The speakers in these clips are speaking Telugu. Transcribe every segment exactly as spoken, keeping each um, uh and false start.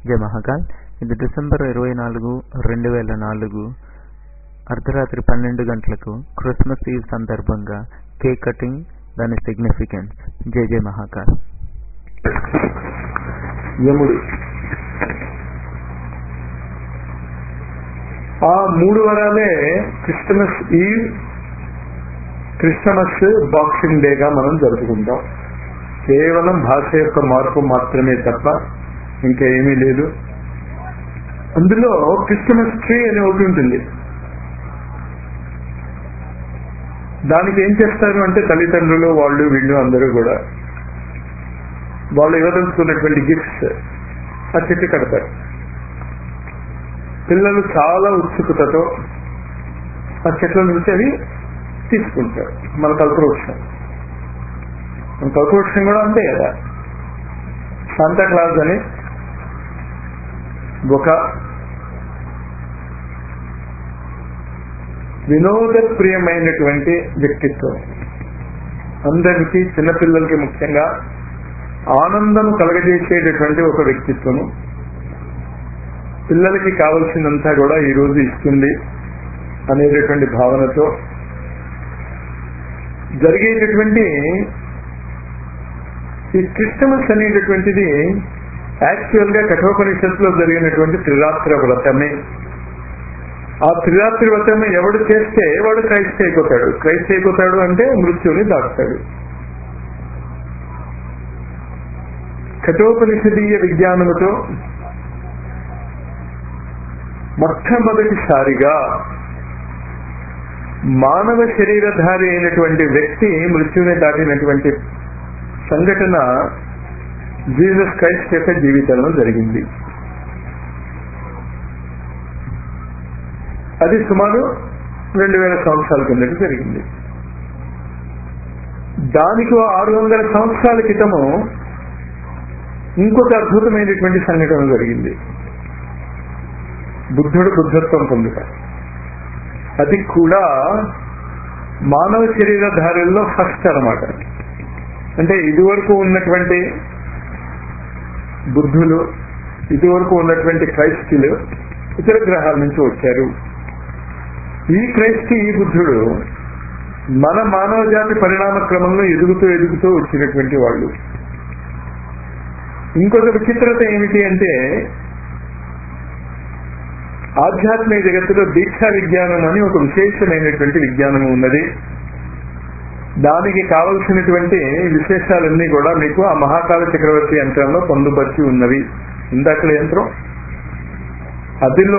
జై మహాకాల్. ఇది డిసెంబర్ ఇరవై నాలుగు రెండు వేల నాలుగు అర్ధరాత్రి పన్నెండు గంటలకు క్రిస్మస్ ఈవ్ సందర్భంగా కేక్ కటింగ్, దాని సిగ్నిఫికెన్స్. జై జై మహాకాల్. యముడు ఆ మూడు వరాలే క్రిస్మస్ ఈవ్, క్రిస్మస్, బాక్సింగ్ డేగా మనం జరుపుకుంటాం. కేవలం భాష యొక్క మార్పు మాత్రమే తప్ప ఇంకేమీ లేదు. అందులో క్రిస్మస్ ట్రీ అని ఒకటి ఉంటుంది. దానికి ఏం చేస్తారు అంటే తల్లిదండ్రులు వాళ్ళు వీళ్ళు అందరూ కూడా వాళ్ళు ఇవ్వదలుచుకున్నటువంటి గిఫ్ట్స్ ఆ చెట్టు కడతారు. పిల్లలు చాలా ఉత్సుకతతో ఆ చెట్ల నుంచి అవి తీసుకుంటారు. మన కల్పవృక్షం మన కల్పవృక్షం కూడా అంతే కదా. శాంతా క్లాస్ అని ఒక వినోదప్రియమైనటువంటి వ్యక్తిత్వం, అందరికీ చిన్నపిల్లలకి ముఖ్యంగా ఆనందం కలగజేసేటటువంటి ఒక వ్యక్తిత్వము పిల్లలకి కావలసినంతా కూడా ఈరోజు ఇస్తుంది అనేటటువంటి భావనతో జరిగేటటువంటి ఈ క్రిస్మస్ అనేటటువంటిది యాక్చువల్ గా కఠోపనిషత్తులో జరిగినటువంటి త్రిరాత్ర వ్రతమే. ఆ త్రిరాత్రి వ్రతమే ఎవడు చేస్తే వాడు క్రైస్ట్ అయిపోతాడు. క్రైస్ట్ అయిపోతాడు అంటే మృత్యుని దాటుతాడు. కఠోపనిషదీయ విజ్ఞానముతో మొట్టమొదటిసారిగా మానవ శరీరధారి అయినటువంటి వ్యక్తి మృత్యుని దాటినటువంటి సంఘటన జీసస్ క్రైస్ట్ యొక్క జీవితంలో జరిగింది. అది సుమారు రెండు వేల సంవత్సరాల కిందట జరిగింది. దానికి ఆరు వందల సంవత్సరాల క్రితము ఇంకొక అద్భుతమైనటువంటి సంఘటన జరిగింది. బుద్ధుడు బుద్ధత్వం పొందుట. అది కూడా మానవ శరీరధారుల్లో ఫస్ట్ అన్నమాట. అంటే ఇదివరకు ఉన్నటువంటి బుద్ధులు, ఇదివరకు ఉన్నటువంటి క్రైస్తులు ఇతర గ్రహాల నుంచి వచ్చారు. ఈ క్రైస్తు, ఈ బుద్ధుడు మన మానవ జాతి పరిణామ క్రమంలో ఎదుగుతూ ఎదుగుతూ వచ్చినటువంటి వాళ్ళు. ఇంకొక విచిత్రత ఏమిటి అంటే ఆధ్యాత్మిక జగత్తులో దీక్షా విజ్ఞానం అని ఒక విశేషమైనటువంటి విజ్ఞానం ఉన్నది. దానికి కావలసినటువంటి విశేషాలన్నీ కూడా మీకు ఆ మహాకాల చక్రవర్తి యంత్రంలో పొందుపరిచి ఉన్నవి. ఇందాకల యంత్రం అదిలో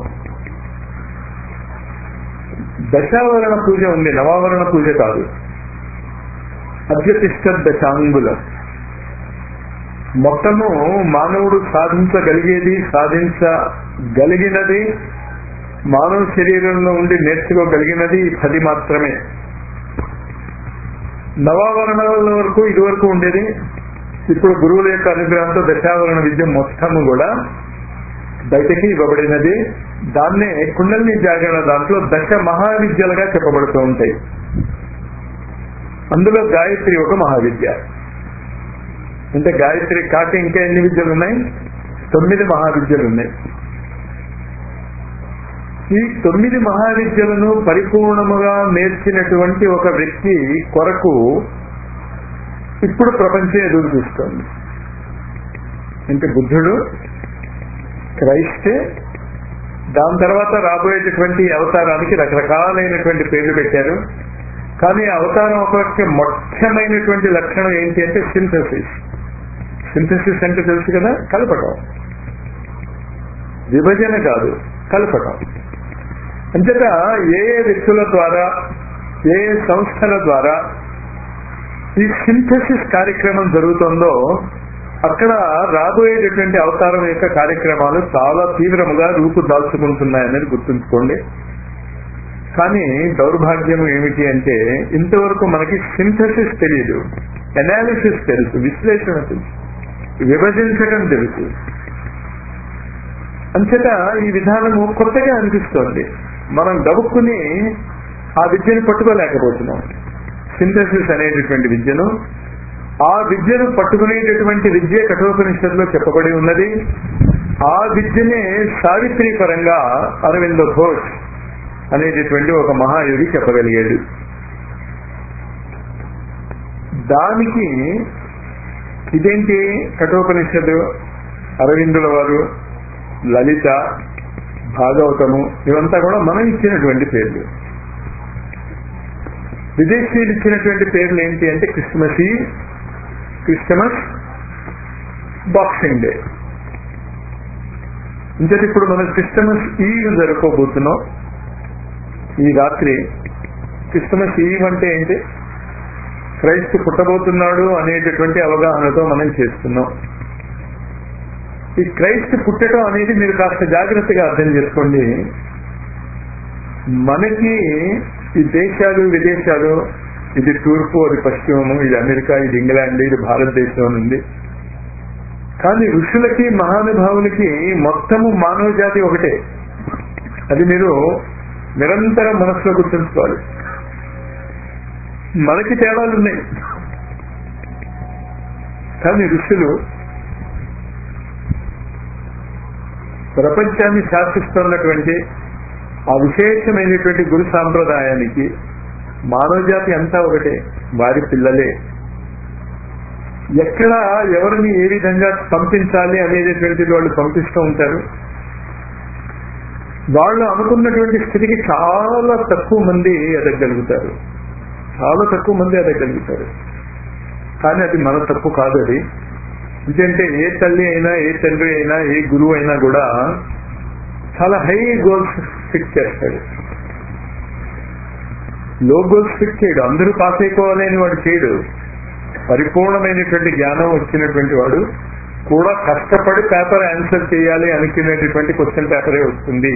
దశావరణ పూజ ఉంది, నవావరణ పూజ కాదు. అద్యతిష్ట దశాంగులం. మొత్తము మానవుడు సాధించగలిగేది, సాధించగలిగినది, మానవ శరీరంలో ఉండి నేర్చుకోగలిగినది పది మాత్రమే. నవావరణల వరకు ఇదివరకు ఉండేది. ఇప్పుడు గురువుల యొక్క అనుగ్రహంతో దశావరణ విద్య మొత్తము కూడా బయటకి ఇవ్వబడినది. దాన్నే కుండలిని జాగరణ దాంట్లో దశ మహావిద్యలుగా చెప్పబడుతూ ఉంటాయి. అందులో గాయత్రి ఒక మహావిద్య. అంటే గాయత్రి కాక ఇంకా ఎన్ని విద్యలు ఉన్నాయి? తొమ్మిది మహావిద్యలు ఉన్నాయి. ఈ తొమ్మిది మహావిద్యలను పరిపూర్ణముగా నేర్చినటువంటి ఒక వ్యక్తి కొరకు ఇప్పుడు ప్రపంచం ఎదురు చూస్తోంది. అంటే బుద్ధుడు, క్రైస్ట్, దాని తర్వాత రాబోయేటటువంటి అవతారానికి రకరకాలైనటువంటి పేర్లు పెట్టారు. కానీ అవతారం ఒక ముఖ్యమైనటువంటి లక్షణం ఏంటి అంటే సింథసిస్. సింథసిస్ అంటే తెలుసు కదా, కలపటం. విభజన కాదు, కలపటం. అంతేగా ఏ ఏ వ్యక్తుల ద్వారా, ఏ ఏ సంస్థల ద్వారా ఈ సింథసిస్ కార్యక్రమం జరుగుతుందో అక్కడ రాబోయేటటువంటి అవతారం యొక్క కార్యక్రమాలు చాలా తీవ్రముగా రూపుదాల్చుకుంటున్నాయనేది గుర్తుంచుకోండి. కానీ దౌర్భాగ్యం ఏమిటి అంటే ఇంతవరకు మనకి సింథసిస్ తెలియదు, ఎనాలిసిస్ తెలుసు, విశ్లేషణ తెలుసు, విభజించడం తెలుసు. అంతేత ఈ విధానము కొత్తగా అనిపిస్తోంది. మనం గబుక్కుని ఆ విద్యను పట్టుకోలేకపోతున్నాం. సింథసిస్ అనేటటువంటి విద్యను, ఆ విద్యను పట్టుకునేటటువంటి విద్య కఠోపనిషత్తులో చెప్పబడి ఉన్నది. ఆ విద్యనే సావిత్రి పరంగా అరవింద ఘోష్ అనేటటువంటి ఒక మహాయోగి చెప్పగలిగాడు. దానికి ఇదేంటి కఠోపనిషత్తు, అరవిందుల వారు, లలిత, భాగవతము ఇవంతా కూడా మనం ఇచ్చినటువంటి పేర్లు. విదేశీయులు ఇచ్చినటువంటి పేర్లు ఏంటి అంటే క్రిస్మస్ ఈ క్రిస్టమస్, బాక్సింగ్ డే. ఇంకటి ఇప్పుడు మనం క్రిస్టమస్ ఈవ్ జరుపుకోబోతున్నాం. ఈ రాత్రి క్రిస్టమస్ ఈవ్ అంటే ఏంటి? క్రైస్తు పుట్టబోతున్నాడు అనేటటువంటి అవగాహనతో మనం చేస్తున్నాం. ఈ క్రైస్తు పుట్టడం అనేది మీరు కాస్త జాగ్రత్తగా అర్థం చేసుకోండి. మనకి ఈ దేశాలు విదేశాలు, ఇది తూర్పు, అది పశ్చిమము, ఇది అమెరికా, ఇది ఇంగ్లాండ్, ఇది భారతదేశం ఉంది. కానీ ఋషులకి మహానుభావులకి మొత్తము మానవ జాతి ఒకటే. అది మీరు నిరంతరం మనసులో గుర్తుంచుకోవాలి. మనకి తేడాలు ఉన్నాయి, కానీ ఋషులు ప్రపంచాన్ని శాసిస్తున్నటువంటి ఆ విశేషమైనటువంటి గురు సాంప్రదాయానికి మానవ జాతి అంతా ఒకటే, వారి పిల్లలే. ఎక్కడ ఎవరిని ఏ విధంగా పంపించాలి అనేటటువంటిది వాళ్ళు పంపిస్తూ ఉంటారు. వాళ్ళు అనుకున్నటువంటి స్థితికి చాలా తక్కువ మంది ఎదగలుగుతారు, చాలా తక్కువ మంది ఎదగలుగుతారు. కానీ అది మన తప్పు కాదు. అది ఎందుకంటే ఏ తల్లి అయినా, ఏ తండ్రి అయినా, ఏ గురువు అయినా కూడా చాలా హై గోల్స్ ఫిక్స్ చేస్తాడు. లో గోల్స్ ఫిక్స్ చేయడు. అందరూ పాస్ అయిపోవాలి అని వాడు చేయడు. పరిపూర్ణమైనటువంటి జ్ఞానం వచ్చినటువంటి వాడు కూడా కష్టపడి పేపర్ ఆన్సర్ చేయాలి అనుకునేటటువంటి క్వశ్చన్ పేపరే వస్తుంది.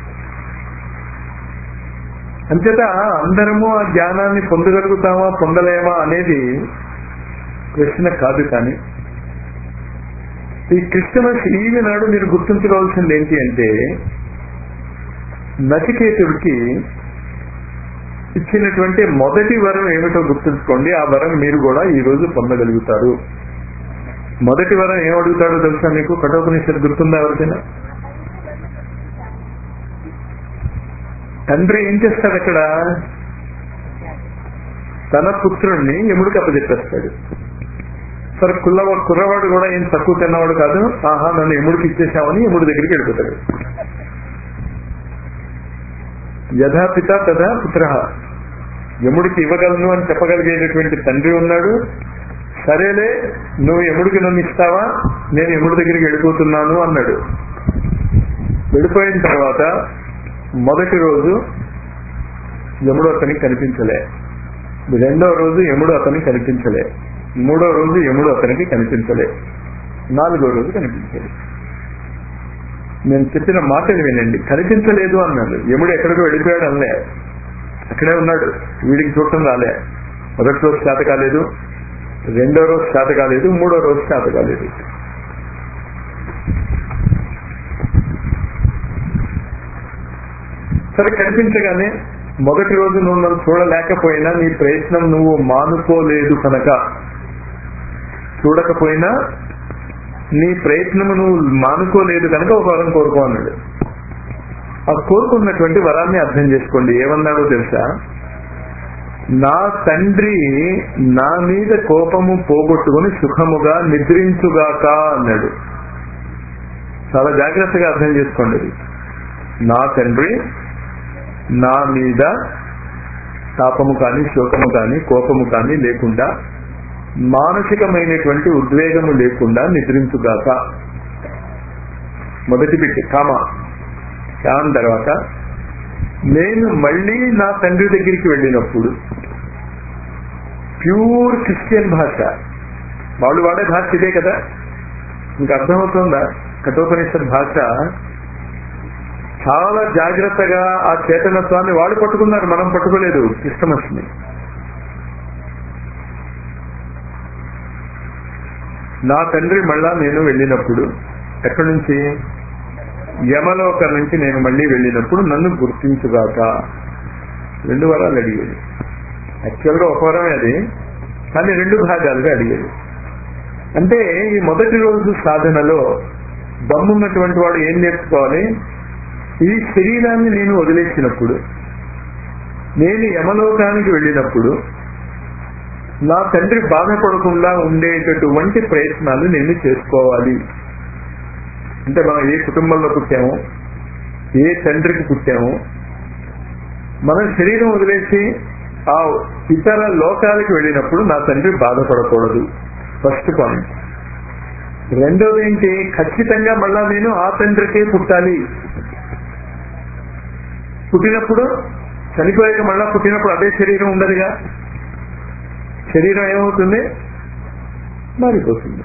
అంచేత అందరము ఆ జ్ఞానాన్ని పొందగలుగుతామా పొందలేమా అనేది ప్రశ్న కాదు. కానీ ఈ క్రిస్టమస్ ఈవి నాడు మీరు గుర్తుంచుకోవాల్సింది ఏంటి అంటే, నచికేతుడికి ఇచ్చినటువంటి మొదటి వరం ఏమిటో గుర్తుంచుకోండి. ఆ వరం మీరు కూడా ఈ రోజు పొందగలుగుతారు. మొదటి వరం ఏమడుగుతాడో తెలుసా మీకు? కఠోపనిషత్తు గుర్తుందా ఎవరికైనా? తండ్రి ఏం చేస్తాడు అక్కడ? తన పుత్రుణ్ణి యముడికి అప్పచెప్పేస్తాడు. సరే, కుల్ల కుర్రవాడు కూడా ఏం తక్కువ తిన్నవాడు కాదు. ఆహా, నన్ను యముడికి ఇచ్చేసామని యముడి దగ్గరికి వెళ్ళిపోతాడు. యథాపిత తథా పుత్ర. యముడికి ఇవ్వగలను అని చెప్పగలిగేటటువంటి తండ్రి ఉన్నాడు. సరేలే, నువ్వు యముడికి నన్ను ఇస్తావా, నేను యముడి దగ్గరికి వెళ్ళిపోతున్నాను అన్నాడు. వెళ్ళిపోయిన తర్వాత మొదటి రోజు యముడు అతనికి కనిపించలే, రెండో రోజు యముడు అతనికి కనిపించలే, మూడో రోజు యముడు అతనికి కనిపించలే, నాలుగో రోజు కనిపించలే. నేను చెప్పిన మాటలు వినండి. కనిపించలేదు అన్నాడు. యముడు ఎక్కడికో వెళ్ళిపోయాడు అనలే, అక్కడే ఉన్నాడు. వీడికి చూడటం రాలే. మొదటి రోజు చేత కాలేదు, రెండో రోజు చేత కాలేదు, మూడో రోజు చేత కాలేదు. సరే, కనిపించగానే మొదటి రోజు నువ్వు నన్ను చూడలేకపోయినా నీ ప్రయత్నం నువ్వు మానుకోలేదు కనుక, చూడకపోయినా నీ ప్రయత్నము నువ్వు మానుకోలేదు కనుక ఒక వరం కోరుకో అన్నాడు. ఆ కోరుకున్నటువంటి వరాన్ని అర్థం చేసుకోండి. ఏమన్నాడో తెలుసా? నా తండ్రి నా మీద కోపము పోగొట్టుకుని సుఖముగా నిద్రించుగాక అన్నాడు. చాలా జాగ్రత్తగా అర్థం చేసుకోండి. అది నా తండ్రి నా మీద తాపము కానీ, శోకము కానీ, కోపము కానీ లేకుండా, మానసికమైనటువంటి ఉద్వేగము లేకుండా నిద్రించుగాక. మొదటి బిడ్డ కామ. దాని తర్వాత నేను మళ్ళీ నా తండ్రి దగ్గరికి వెళ్ళినప్పుడు, ప్యూర్ క్రిస్టియన్ భాష, వాళ్ళు వాడే భాష ఇదే కదా. మీకు అర్థమవుతుందా? కఠోపనిషత్ భాష చాలా జాగ్రత్తగా ఆ చేతనత్వాన్ని వాళ్ళు పట్టుకున్నారు, మనం పట్టుకోలేదు. క్రిస్టమస్ ని నా తండ్రి మళ్ళా నేను వెళ్ళినప్పుడు, ఎక్కడి నుంచి? యమలోకం నుంచి నేను మళ్ళీ వెళ్ళినప్పుడు నన్ను గుర్తించుగాక. రెండు వరాలు అడిగేది. యాక్చువల్గా ఒక వరమే అది, కానీ రెండు భాగాలుగా అడిగేది. అంటే ఈ మొదటి రోజు సాధనలో దమ్మున్నటువంటి వాడు ఏం నేర్చుకోవాలి? ఈ శరీరాన్ని నేను వదిలేసినప్పుడు, నేను యమలోకానికి వెళ్ళినప్పుడు నా తండ్రి బాధపడకుండా ఉండేటటువంటి ప్రయత్నాలు నేను చేసుకోవాలి. అంటే మనం ఏ కుటుంబంలో పుట్టామో, ఏ తండ్రికి పుట్టామో, మనం శరీరం వదిలేసి ఆ ఇతర లోకాలకు వెళ్ళినప్పుడు నా తండ్రి బాధపడకూడదు. First point. రెండోది ఏంటి? ఖచ్చితంగా మళ్ళా నేను ఆ తండ్రికే పుట్టాలి. పుట్టినప్పుడు చనిపోయాక మళ్ళా పుట్టినప్పుడు అదే శరీరం ఉండదుగా. శరీరం ఏమవుతుంది? మారిపోతుంది.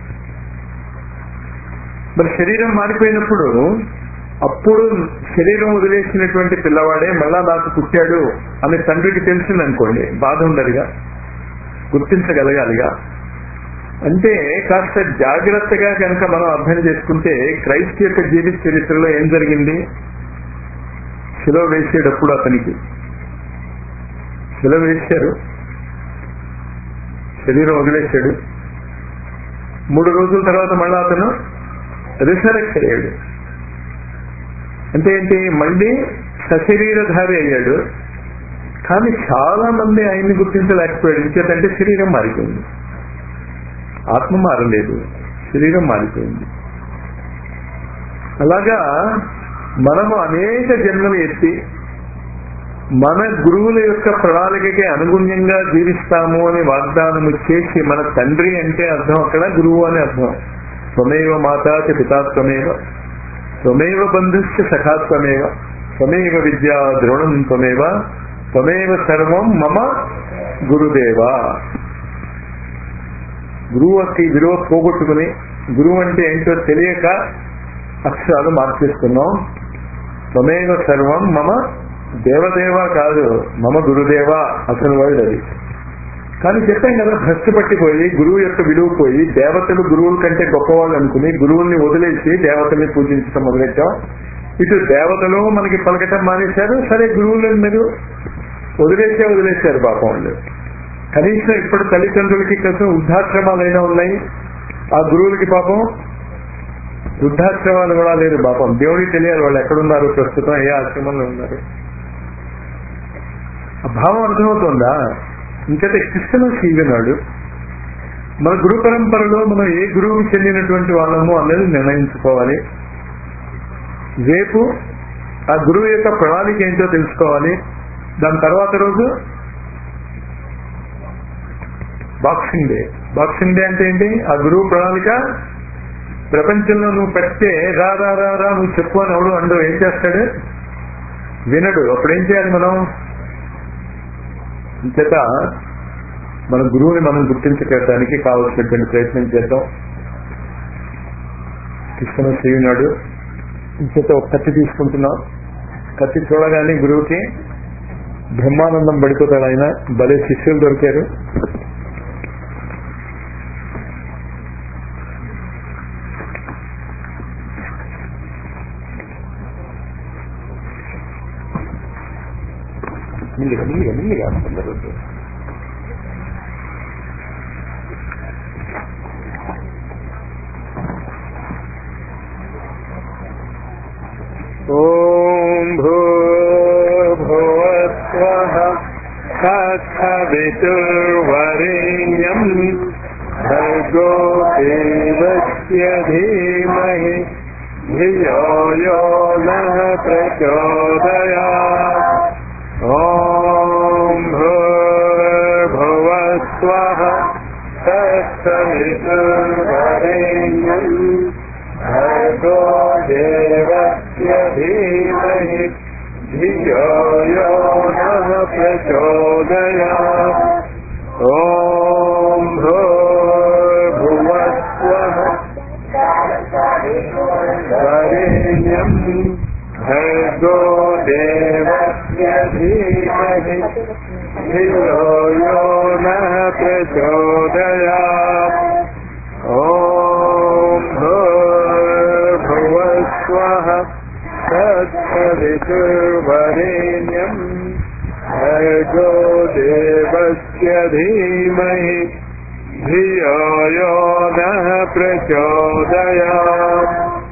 మరి శరీరం మారిపోయినప్పుడు అప్పుడు శరీరం వదిలేసినటువంటి పిల్లవాడే మళ్ళా నాకు పుట్టాడు అని తండ్రికి తెలిసిందనుకోండి, బాధ ఉండదుగా, గుర్తించగలగాలిగా. అంటే కాస్త జాగ్రత్తగా కనుక మనం అర్థం చేసుకుంటే క్రైస్తు యొక్క జీవిత చరిత్రలో ఏం జరిగింది? శిలువ వేసేటప్పుడు అతనికి శిలువ వేశారు, శరీరం వదిలేశాడు. మూడు రోజుల తర్వాత మళ్ళా అతను రిసరెక్ట్ అయ్యాడు. అంటే ఏంటి? మళ్ళీ సశరీరధారి అయ్యాడు. కానీ చాలా మంది ఆయన్ని గుర్తించలేకపోయాడు. ఇంకేంటంటే శరీరం మారిపోయింది, ఆత్మ మారలేదు, శరీరం మారిపోయింది. అలాగా మనము అనేక జన్మలు ఎత్తి మన గురువుల యొక్క ప్రణాళికకి అనుగుణ్యంగా జీవిస్తాము అని వాగ్దానము చేసి, మన తండ్రి అంటే అర్థం అక్కడ గురువు అని అర్థం. త్వమేవ మాతా చ పితా త్వమేవ, త్వమేవ బంధుశ్చ సఖా త్వమేవ, త్వమేవ విద్యా ద్రోణం త్వమేవ, త్వమేవ సర్వం మమ గురుదేవ. గురువుకి విలువ పోగొట్టుకుని, గురువు అంటే ఏంటో తెలియక అక్షరాలు మార్చేస్తున్నాం. త్వమేవ సర్వం మమ దేవదేవ కాదు, మమ గురుదేవ అసలు వర్డ్ అది. కానీ చెప్పాం కదా, భ్రష్టు పట్టిపోయి గురువు యొక్క విలువ పోయి దేవతలు గురువుల కంటే గొప్పవాళ్ళు అనుకుని గురువుల్ని వదిలేసి దేవతల్ని పూజించడం మొదలెట్టాం. ఇటు దేవతలు మనకి పలకటం మానేశారు. సరే, గురువులను మీరు వదిలేసే వదిలేశారు పాపం వాళ్ళు. కనీసం ఇప్పుడు తల్లిదండ్రులకి కోసం వృద్ధాశ్రమాలైనా ఉన్నాయి, ఆ గురువులకి పాపం వృద్ధాశ్రమాలు కూడా లేదు పాపం. దేవుడికి తెలియాలి వాళ్ళు ఎక్కడున్నారు, ప్రస్తుతం ఏ ఆశ్రమంలో ఉన్నారు. ఆ భావం అర్థమవుతుందా? ఇంకైతే క్రిస్టమస్ ఈవెనాడు మన గురు పరంపరలో మనం ఏ గురువుకి చెందినటువంటి వాళ్ళము అనేది నిర్ణయించుకోవాలి. రేపు ఆ గురువు యొక్క ప్రణాళిక ఏంటో తెలుసుకోవాలి. దాని తర్వాత రోజు బాక్సింగ్ డే. బాక్సింగ్ డే అంటే ఏంటి? ఆ గురువు ప్రణాళిక ప్రపంచంలో నువ్వు పెడితే రా రా రా రా నువ్వు చెప్పు అని ఎవడు అండు ఏం చేస్తాడు? వినడు. అప్పుడేం చేయాలి మనం? ఇంచేత మన గురువుని మనం గుర్తించడానికి కావలసినటువంటి ప్రయత్నం చేద్దాం. క్రిస్టమస్ ఈనాడు ఇంచేత ఒక కత్తి తీసుకుంటున్నాం. కత్తి చూడగానే గురువుకి బ్రహ్మానందం పడిపోతాడు. ఆయన భలే శిష్యులు దొరికారు. మెల్లిగా మెల్లిగా మెల్లిగా అందరూ ఓం భూర్భువస్వః తత్సవితుర్వరేణ్యం భర్గో దేవస్య ధీమహి ధియో యో నః ప్రచోదయాత్. ఓం భూర్భువస్వః తత్సవితుర్వరేణ్యం భర్గో దేవస్య ధీమహి ధియో యో నః ప్రచోదయాత్. ఓం భూర్భువస్వః వరేణ్యం భర్గో దేవస్య ధీమహి ధియో యో నః ప్రచోదయాత్. ఓం భూర్భువస్వః తత్సవితుర్వరేణ్యం భర్గో దేవస్య ధీమహి ధియో యో నః ప్రచోదయాత్.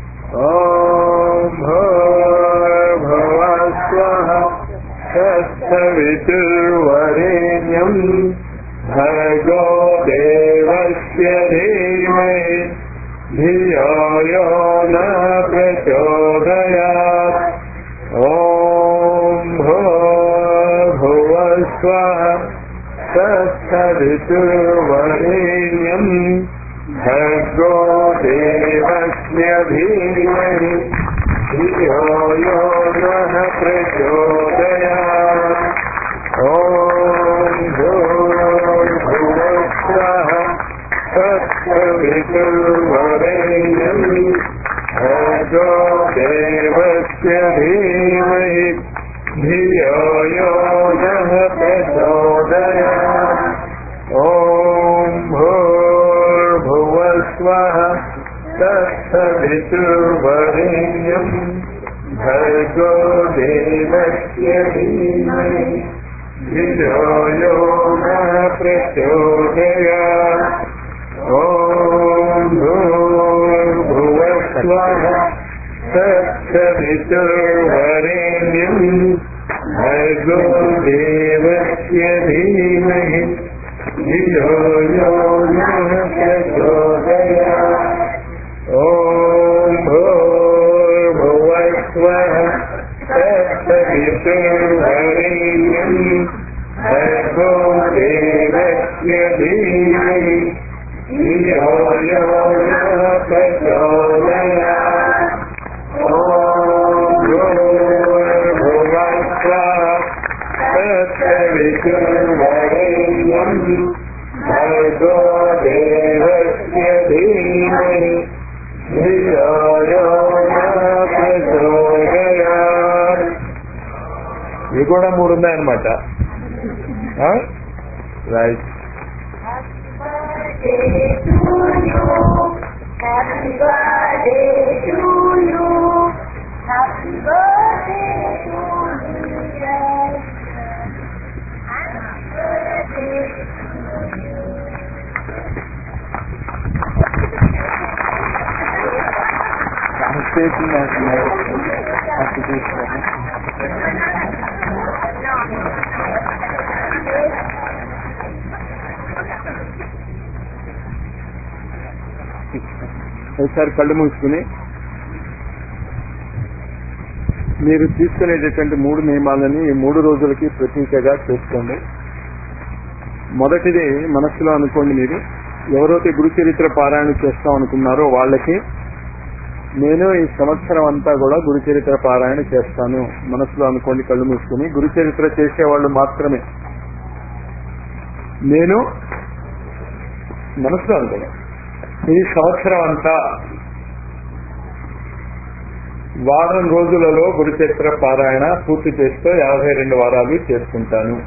తత్సవితుర్వరేణ్యం భర్గో దేవస్య ధీమహి ధియో యో న ప్రచోదయాత్. ఓం భూర్భువస్వః తత్సవితుర్వరేణ్యం భర్గో దేవస్య ధీమహి ధియో యో నః ప్రచోదయాత్. ఓం భూర్భువస్వః తత్సవితుర్వరేణ్యం భర్గో దేవస్య ధీమహి ధియో యో నః ప్రచోదయాత్. ఓం భూర్భువస్వః తత్సవితుర్వరేణ్యం భర్గో దేవస్య ధీమహి ధియో యో నః ప్రచోదయాత్. ఓం భూర్భువస్వః తత్సవితుర్వరేణ్యం భర్గో దేవస్య ధీమహి ధియో యో నః ప్రచోదయాత్. ఓం భూర్భువస్వః తత్సవితుర్వరేణ్యం భర్గో దేవస్య ధీమహి ధియో యో నః ప్రచోదయాత్. ఓం భూర్భువస్వః తత్సవితుర్వరేణ్యం భర్గో దేవస్య ధీమహి ధియో యో నః ప్రచోదయాత్. ఇవి కూడా మూడు ఉన్నాయన్నమాట. Right. Happy birthday to you. Happy birthday to you. Happy birthday ఒకసారి కళ్ళు మూసుకుని మీరు తీసుకునేటటువంటి మూడు నియమాలని ఈ మూడు రోజులకి ప్రతీకగా చేసుకోండి. మొదటిది మనస్సులో అనుకోండి, మీరు ఎవరైతే గురు చరిత్ర పారాయణ చేస్తాం అనుకున్నారో వాళ్ళకి నేను ఈ సంవత్సరం అంతా కూడా గురు చరిత్ర పారాయణ చేస్తాను. మనసులో అనుకోండి కళ్ళు మూసుకుని. గురు చరిత్ర చేసేవాళ్ళు మాత్రమే. నేను మనసులో అనుకోండి ఈ సంవత్సరం అంతా వారం రోజులలో గురు చరిత్ర పారాయణ పూర్తి చేస్తూ యాభై రెండు వారాలు చేసుకుంటాను.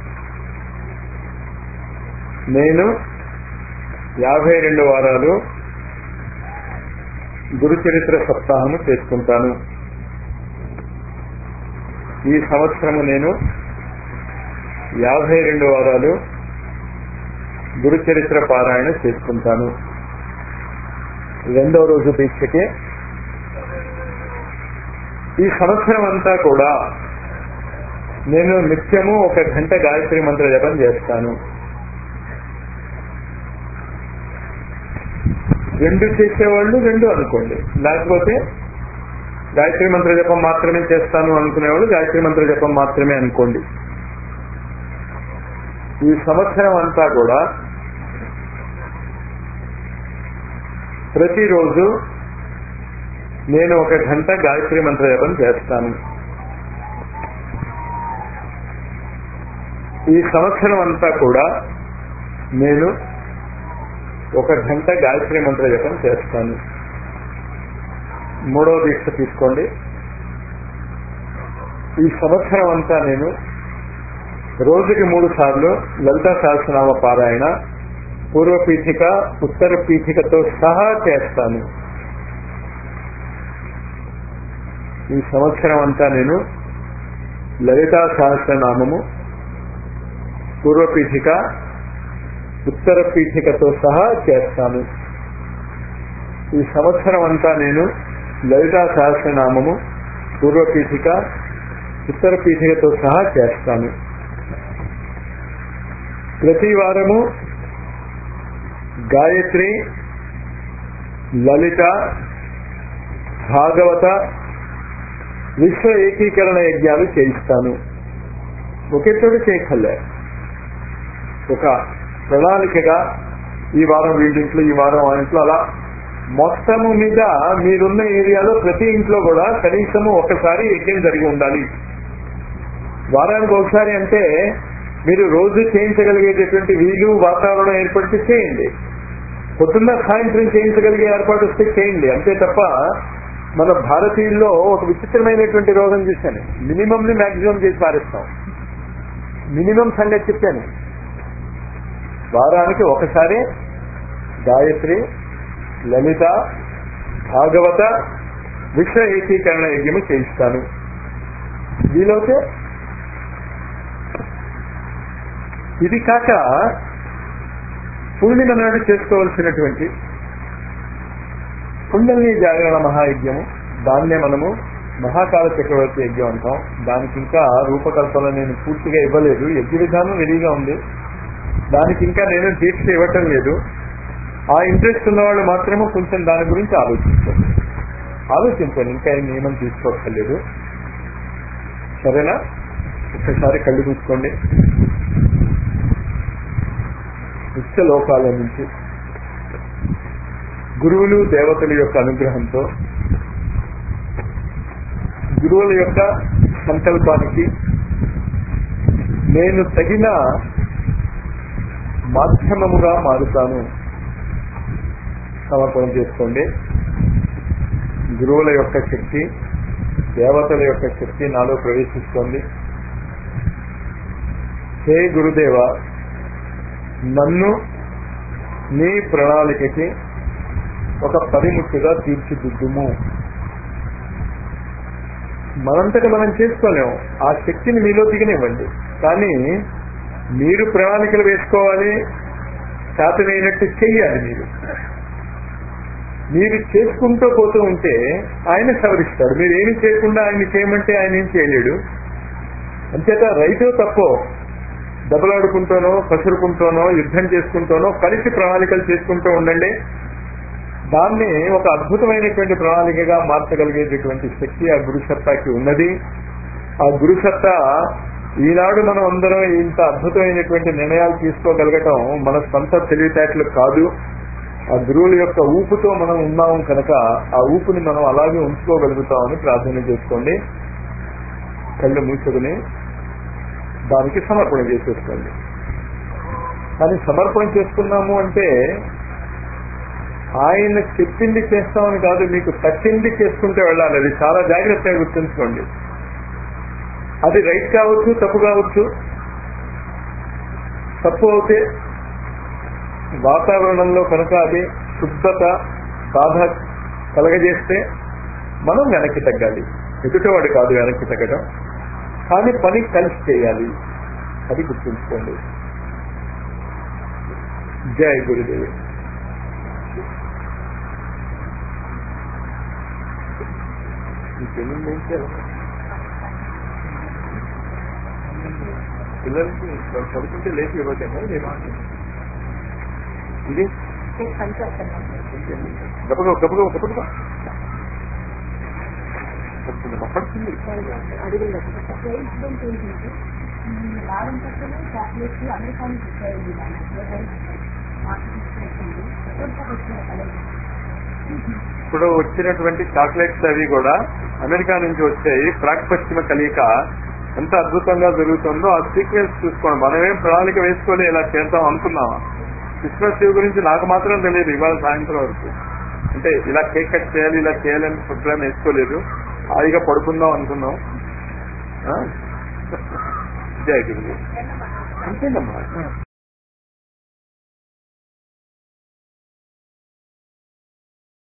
నేను యాభై రెండు వారాలు గురు చరిత్ర సప్తాహము చేసుకుంటాను. ఈ సంవత్సరము నేను యాభై రెండు వారాలు గురు చరిత్ర పారాయణ చేసుకుంటాను. రెండో రోజు దీక్షకి ఈ సంవత్సరం అంతా కూడా నేను నిత్యము ఒక గంట గాయత్రి మంత్ర జపం చేస్తాను. రెండు చేసేవాళ్ళు రెండు అనుకోండి, లేకపోతే గాయత్రి మంత్ర జపం మాత్రమే చేస్తాను అనుకునేవాళ్ళు గాయత్రి మంత్ర జపం మాత్రమే అనుకోండి. ఈ సంవత్సరం అంతా కూడా ప్రతిరోజు నేను ఒక గంట గాయత్రి మంత్ర జపం చేస్తాను. ఈ సంవత్సరం అంతా కూడా నేను ఒక గంట గాయత్రి మంత్ర జపం చేస్తాను. మూడవ దీక్ష తీసుకోండి. ఈ సంవత్సరం అంతా నేను రోజుకి మూడు సార్లు లలితా సహస్రనామ పారాయణ పూర్వ పీఠిక ఉత్తర పీఠికతో సహా చేస్తాను. ఈ సంవత్సరం అంతా నేను లలితా సహస్రనామము పూర్వ పీఠిక ఉత్తర పీఠికతో సహా చేస్తాను. ఈ సంవత్సరం అంతా నేను లలితా సహస్రనామము పూర్వ పీఠిక ఉత్తర పీఠికతో సహా చేస్తాను. ప్రతి వారము గాయత్రి, లలిత, భాగవత, విశ్వ ఏకీకరణ యజ్ఞాలు చేయిస్తాను. ఒకే చోట చేయక్కర్లే, ఒక ప్రణాళికగా ఈ వారం వీడింట్లో, ఈ వారం ఆ ఇంట్లో, అలా మొత్తము మీద మీరున్న ఏరియాలో ప్రతి ఇంట్లో కూడా కనీసము ఒకసారి యజ్ఞం జరిగి ఉండాలి. వారానికి ఒకసారి అంటే మీరు రోజు చేయించగలిగేటటువంటి వీలు వాతావరణం ఏర్పడితే చేయండి. పొద్దున్న సాయంత్రం చేయించగలిగే ఏర్పాటు వస్తే చేయండి. అంతే తప్ప మన భారతీయుల్లో ఒక విచిత్రమైనటువంటి రోగం చూశాను. మినిమం ని మాక్సిమం చేసి పారేస్తాం. మినిమం సంగతి చెప్పాను. వారానికి ఒకసారి గాయత్రి, లలిత, భాగవత, విశ్వ ఏకీకరణ యజ్ఞము చేయిస్తాను. వీలైతే ఇది కాక పూర్ణిమ నాడు చేసుకోవాల్సినటువంటి కుండలిని జాగరణ మహాయజ్ఞము, దాన్నే మనము మహాకాల చక్రవర్తి యజ్ఞం అంటాం. దానికి ఇంకా రూపకల్పన నేను పూర్తిగా ఇవ్వలేదు. యజ్ఞ విధానం రెడీగా ఉంది, దానికి ఇంకా నేను దీక్ష ఇవ్వటం లేదు. ఆ ఇంట్రెస్ట్ ఉన్న వాళ్ళు మాత్రమే కొంచెం దాని గురించి ఆలోచించండి ఆలోచించండి ఇంకా ఏం నియమం తీసుకోవట్లేదు. సరేనా? ఒక్కసారి కళ్ళు చూసుకోండి. ఉచ్చ లోకాల నుంచి గురువులు దేవతల యొక్క అనుగ్రహంతో, గురువుల యొక్క సంకల్పానికి నేను తగిన మాధ్యమముగా మారుతాను. సమర్పణ చేసుకోండి. గురువుల యొక్క శక్తి, దేవతల యొక్క శక్తి నాలో ప్రవేశిస్తోంది. హే గురుదేవ, నన్ను నీ ప్రణాళికకి ఒక పనిముట్టుగా తీర్చిదిద్దుము. మనంతట మనం చేసుకోలేము. ఆ శక్తిని మీలో దిగనివ్వండి. కానీ మీరు ప్రణాళికలు వేసుకోవాలి, చేతనైనట్టు చెయ్యాలి. మీరు మీరు చేసుకుంటూ పోతూ ఉంటే ఆయన సవరిస్తాడు. మీరు ఏమి చేయకుండా ఆయన చేయమంటే ఆయన ఏం చేయలేడు. అంచేత రైతు తప్పో దెబ్బలాడుకుంటూనో, కసురుకుంటూనో, యుద్ధం చేసుకుంటూనో కలిసి ప్రణాళికలు చేసుకుంటూ ఉండండి. దాన్ని ఒక అద్భుతమైనటువంటి ప్రణాళికగా మార్చగలిగేటటువంటి శక్తి ఆ గురుసత్తాకి ఉన్నది. ఆ గురుసత్తా ఈనాడు మనం అందరం ఇంత అద్భుతమైనటువంటి నిర్ణయాలు తీసుకోగలగటం మన సొంత తెలివితేటలు కాదు. ఆ గురువుల యొక్క ఊపుతో మనం ఉన్నాము కనుక ఆ ఊపుని మనం అలాగే ఉంచుకోగలుగుతామని ప్రార్థన చేసుకోండి. కళ్ళు మూసుకుని దానికి సమర్పణ చేసేసుకోండి. కానీ సమర్పణ చేసుకున్నాము అంటే ఆయన చెప్పింది చేస్తామని కాదు, మీకు తట్టింది చేసుకుంటూ వెళ్ళాలి. అది చాలా జాగ్రత్తగా గుర్తుంచుకోండి. అది రైట్ కావచ్చు, తప్పు కావచ్చు. తప్పు అవుతే వాతావరణంలో కనుక అది శుద్ధత, బాధ కలగజేస్తే మనం వెనక్కి తగ్గాలి. ఎదుటివాడు కాదు వెనక్కి తగ్గడం, కానీ పని కలిసి చేయాలి. అది గుర్తుంచుకోండి. జై గురుదేవి. పిల్లలకి చదువుకుంటే లేచి ఇవ్వటేమో ఇది గప్పగా గప్పగా గప్పగా పడుతుంది. ఇప్పుడు వచ్చినటువంటి చాక్లెట్స్ అవి కూడా అమెరికా నుంచి వచ్చాయి. ప్రాక్ పశ్చిమ కలియిక ఎంత అద్భుతంగా జరుగుతుందో ఆ సీక్వెన్స్ చూసుకోండి. మనమేం ప్రణాళిక వేసుకోలే ఇలా చేద్దాం అనుకున్నామా? క్రిస్మస్ డే గురించి నాకు మాత్రం తెలియదు ఇవాళ సాయంత్రం వరకు. అంటే ఇలా కేక్ కట్ చేయాలి, ఇలా చేయాలని ప్రోగ్రామ్ వేసుకోలేదు. హాయిగా పడుకుందాం అనుకున్నాం. జై గురు. అంతేనమ్మా.